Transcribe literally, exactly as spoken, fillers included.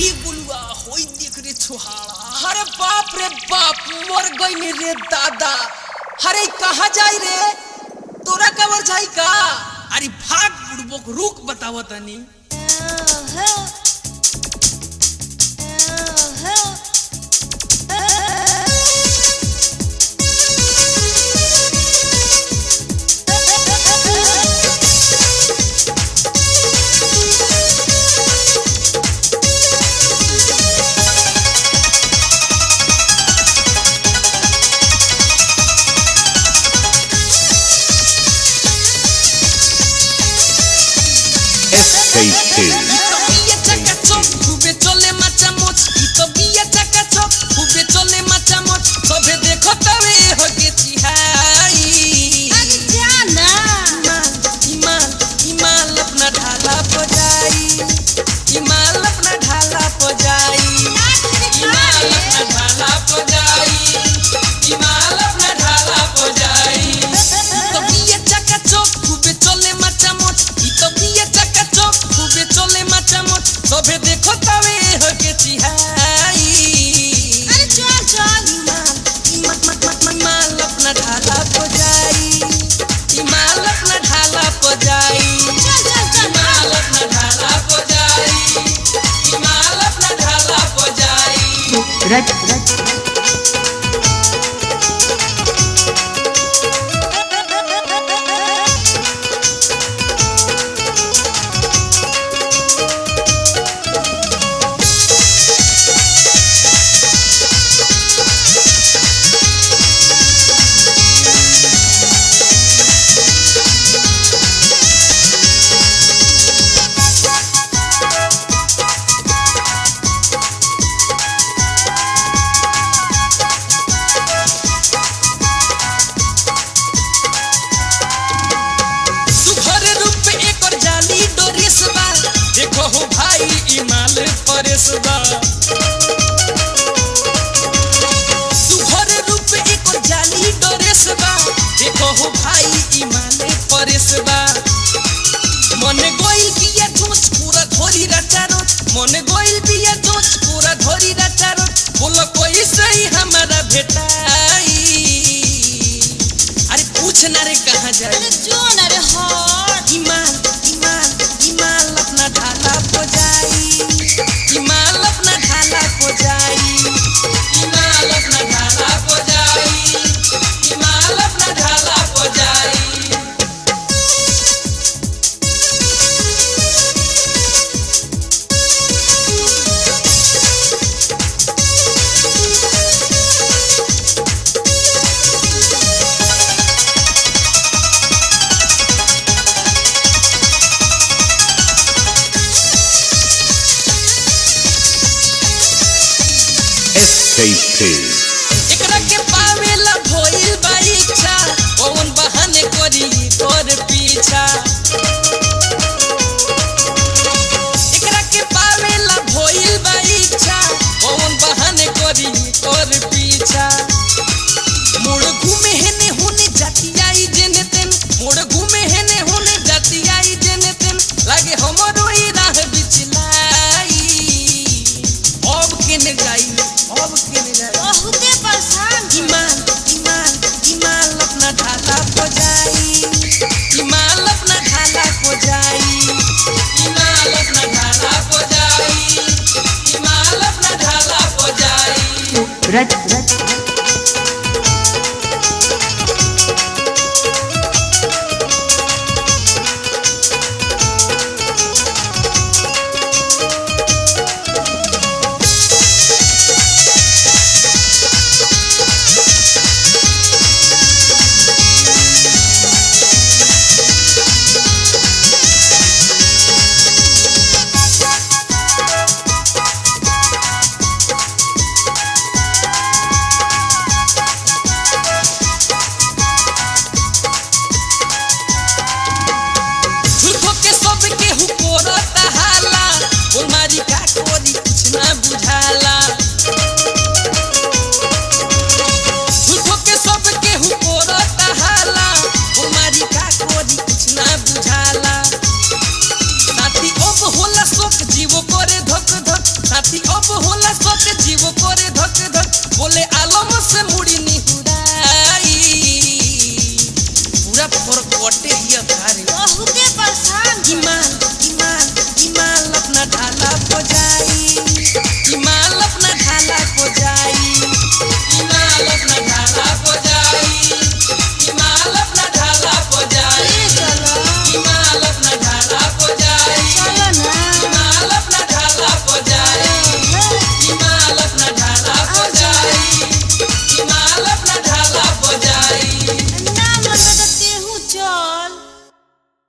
रे बुलुआ होई देख रे छुहाड़ा। अरे बाप रे बाप मर गई रे दादा। अरे कहाँ जाई रे तोरा कबर जाई का? अरे भाग बुड़बोक रुक बताव तनी। सभे देखो तवे हो के चिहाई। अरे चल चल माल माल अपना ढाला पे जाई। माल अपना ढाला पे जाई। चल चल चल माल अपना ढाला पे जाई। माल अपना ढाला पे जाई। रच रच देखो हो भाई इमाल परेशबा। सुघर रूप एक जाली डरेसबा। देखो हो भाई इमाल परेशबा। मन गोइल बिया जोच पूरा धोरी रचारो। मन गोइल बिया जोच पूरा धोरी रचारो। बोलो कोई सही हमारा भेटाई। अरे पूछ ना रे कहाँ जाए। अरे जो ना रे हट इमाल इमाल इमाल अपना ढाला पे जाई। इमाल अपना ढाला पे जाई। इमाल अपना ढाला पे जाई। इमाल अपना ढाला पे जाई। एकरा के पावेला भइल बा इच्छा। कौन बहाने करी तोर पीछा। एकरा के पावेला भइल बा इच्छा। कौन बहाने करी तोर पीछा। मोड़ घूमे हेने होने जाती आई जेने तेन। मोड़ घूमे हेने होने जाती आई जेने तेन। लागे हमरो ई राह बिचलाई। अब केने जाई अब केने जाई। बहुते परेशान इमाल इमाल इमाल अपना ढाला पे जाई। इमाल अपना ढाला पे जाई। इमाल अपना ढाला पे जाई। इमाल अपना ढाला पे जाई। रच